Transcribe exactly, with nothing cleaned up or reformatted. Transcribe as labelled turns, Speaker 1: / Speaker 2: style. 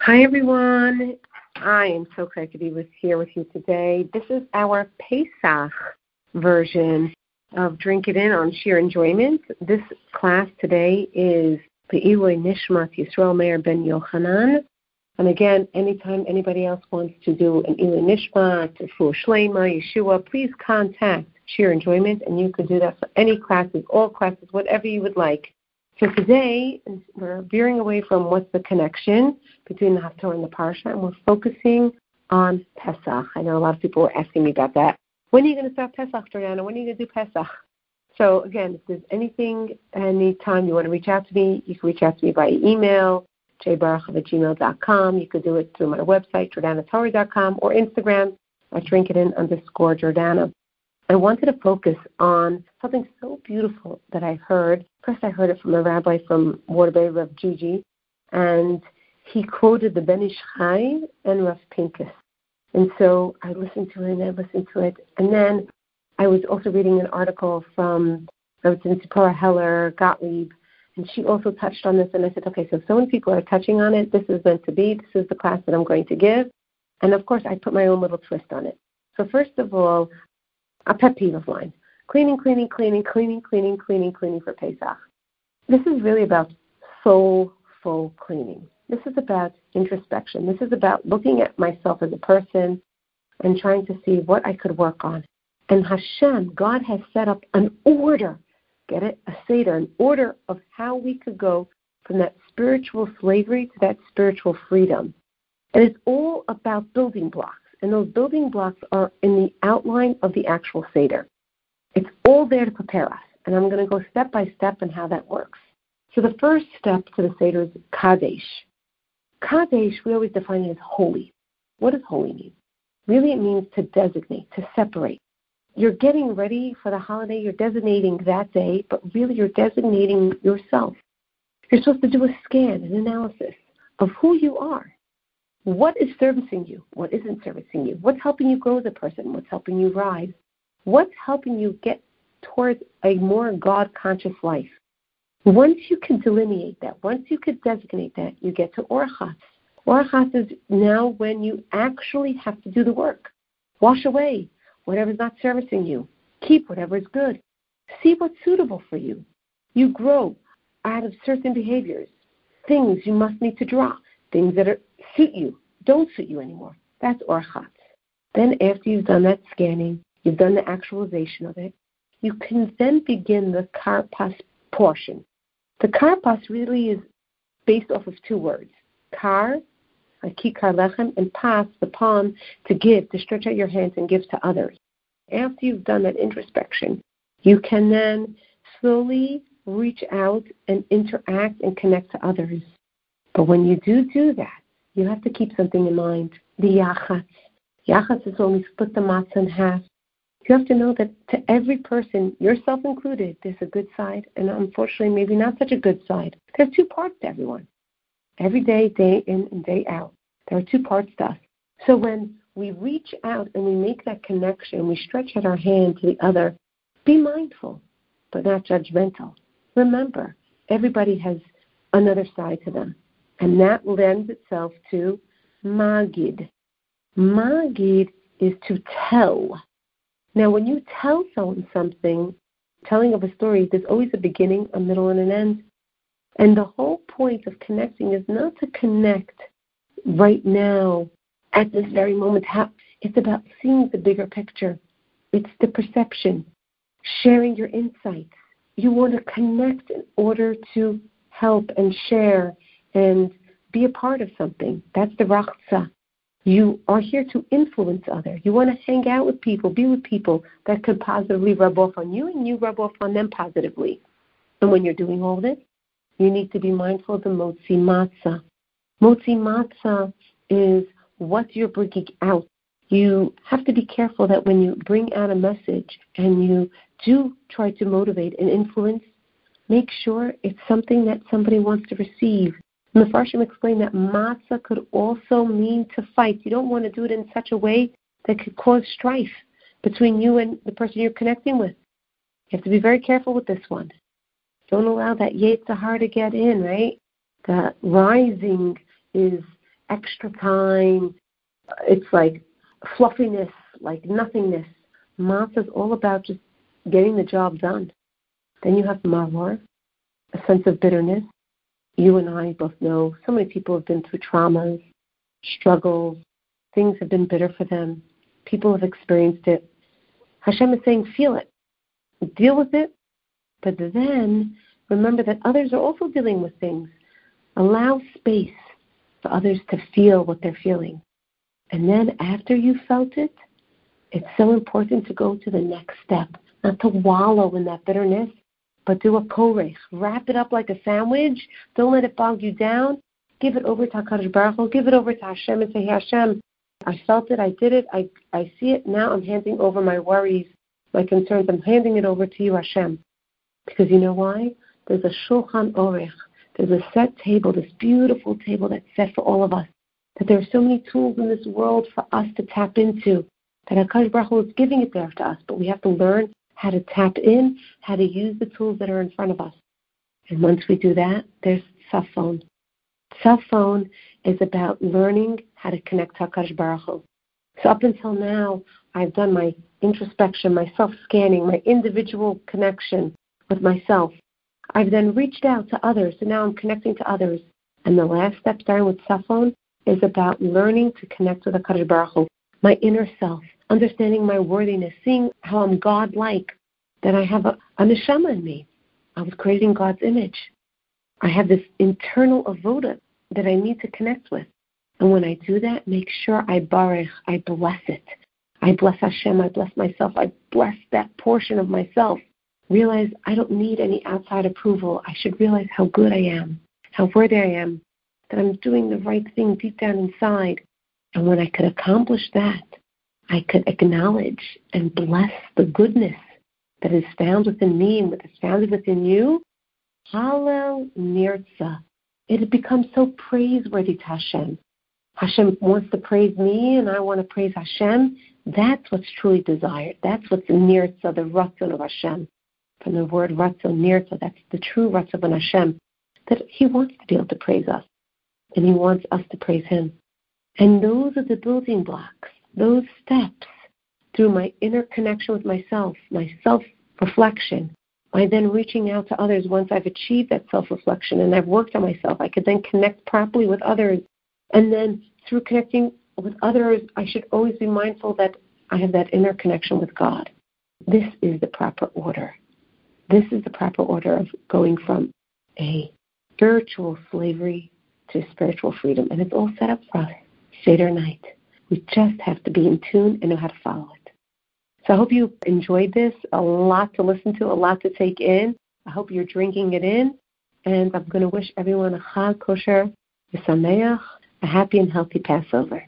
Speaker 1: Hi, everyone. I am so excited to be with, here with you today. This is our Pesach version of Drink It In on Sheer Enjoyment. This class today is Be'ilui Nishmat Yisrael Meir Ben Yochanan. And again, anytime anybody else wants to do an Ilui Nishmat, Refuah Shlema, Yeshua, please contact Sheer Enjoyment, and you could do that for any classes, all classes, whatever you would like. So today, we're veering away from what's the connection between the Haftorah and the Parsha, and we're focusing on Pesach. I know a lot of people were asking me about that. When are you going to start Pesach, Jordana? When are you going to do Pesach? So again, if there's anything, anytime you want to reach out to me, you can reach out to me by email, j baruchov at gmail dot com. You could do it through my website, jordana torah dot com, or Instagram at drinkitin underscore Jordana. I wanted to focus on something so beautiful that I heard. First, I heard it from a rabbi from Waterbury, Rav Gigi, and he quoted the Ben Ish Chai and Rav Pinkus. And so I listened to it and I listened to it. And then I was also reading an article from Rav Tzipora Heller Gottlieb, and she also touched on this. And I said, okay, so so many people are touching on it. This is meant to be. This is the class that I'm going to give. And, of course, I put my own little twist on it. So first of all, a pet peeve of mine. Cleaning, cleaning, cleaning, cleaning, cleaning, cleaning, cleaning for Pesach. This is really about soulful cleaning. This is about introspection. This is about looking at myself as a person and trying to see what I could work on. And Hashem, God has set up an order, get it? A seder, an order of how we could go from that spiritual slavery to that spiritual freedom. And it's all about building blocks. And those building blocks are in the outline of the actual Seder. It's all there to prepare us. And I'm going to go step by step in how that works. So the first step to the Seder is Kadesh. Kadesh, we always define it as holy. What does holy mean? Really, it means to designate, to separate. You're getting ready for the holiday. You're designating that day, but really you're designating yourself. You're supposed to do a scan, an analysis of who you are. What is servicing you? What isn't servicing you? What's helping you grow as a person? What's helping you rise? What's helping you get towards a more God-conscious life? Once you can delineate that, once you can designate that, you get to Orachatz. Orachatz is now when you actually have to do the work. Wash away whatever's not servicing you. Keep whatever is good. See what's suitable for you. You grow out of certain behaviors, things you must need to drop, things that are, suit you, don't suit you anymore. That's Orachatz. Then after you've done that scanning, you've done the actualization of it, you can then begin the Karpas portion. The Karpas really is based off of two words. Kar, like kikar lechem, and pas, the palm, to give, to stretch out your hands and give to others. After you've done that introspection, you can then slowly reach out and interact and connect to others. But when you do do that, you have to keep something in mind. The yachatz. Yachatz is when we split the matzah in half. You have to know that to every person, yourself included, there's a good side, and unfortunately maybe not such a good side. There are two parts to everyone. Every day, day in and day out, there are two parts to us. So when we reach out and we make that connection, we stretch out our hand to the other, be mindful, but not judgmental. Remember, everybody has another side to them. And that lends itself to Magid. Magid is to tell. Now, when you tell someone something, telling of a story, there's always a beginning, a middle, and an end. And the whole point of connecting is not to connect right now, at this very moment. It's about seeing the bigger picture. It's the perception, sharing your insights. You want to connect in order to help and share and be a part of something. That's the rachza. You are here to influence others. You want to hang out with people, be with people that could positively rub off on you, and you rub off on them positively. And when you're doing all this, you need to be mindful of the motzi matzah. Motzi matzah is what you're bringing out. You have to be careful that when you bring out a message and you do try to motivate and influence, make sure it's something that somebody wants to receive. And the Farshim explained that matzah could also mean to fight. You don't want to do it in such a way that could cause strife between you and the person you're connecting with. You have to be very careful with this one. Don't allow that Yetzer Hara to get in, right? The rising is extra time. It's like fluffiness, like nothingness. Matzah is all about just getting the job done. Then you have maror, a sense of bitterness. You and I both know so many people have been through traumas, struggles. Things have been bitter for them. People have experienced it. Hashem is saying, feel it. Deal with it. But then remember that others are also dealing with things. Allow space for others to feel what they're feeling. And then after you felt it, it's so important to go to the next step, not to wallow in that bitterness, but do a korech. Wrap it up like a sandwich. Don't let it bog you down. Give it over to HaKadosh Baruch Hu. Give it over to Hashem and say, hey, Hashem, I felt it. I did it. I, I see it. Now I'm handing over my worries, my concerns. I'm handing it over to you, Hashem. Because you know why? There's a Shulchan Orech. There's a set table, this beautiful table that's set for all of us. That there are so many tools in this world for us to tap into. That HaKadosh Baruch Hu is giving it there to us. But we have to learn how to tap in, how to use the tools that are in front of us. And once we do that, there's Safon. Safon is about learning how to connect to HaKadosh Baruch Hu. So up until now, I've done my introspection, my self-scanning, my individual connection with myself. I've then reached out to others, so now I'm connecting to others. And the last step, starting with Safon, is about learning to connect with HaKadosh Baruch Hu, my inner self, understanding my worthiness, seeing how I'm God-like, that I have a, a neshama in me. I was created in God's image. I have this internal avoda that I need to connect with. And when I do that, make sure I barech, I bless it. I bless Hashem, I bless myself, I bless that portion of myself. Realize I don't need any outside approval. I should realize how good I am, how worthy I am, that I'm doing the right thing deep down inside. And when I could accomplish that, I could acknowledge and bless the goodness that is found within me and that is found within you. Hallel nirtza. It becomes so praiseworthy to Hashem. Hashem wants to praise me and I want to praise Hashem. That's what's truly desired. That's what's nirtza, the ratzon of Hashem. From the word ratzon, nirtza, that's the true ratzon of Hashem. That He wants to be able to praise us. And He wants us to praise Him. And those are the building blocks, those steps through my inner connection with myself, my self-reflection, by then reaching out to others once I've achieved that self-reflection and I've worked on myself. I could then connect properly with others. And then through connecting with others, I should always be mindful that I have that inner connection with God. This is the proper order. This is the proper order of going from a spiritual slavery to spiritual freedom. And it's all set up for us, Seder night. We just have to be in tune and know how to follow it. So I hope you enjoyed this. A lot to listen to, a lot to take in. I hope you're drinking it in. And I'm going to wish everyone a Chag Kosher, V'Sameach, a happy and healthy Passover.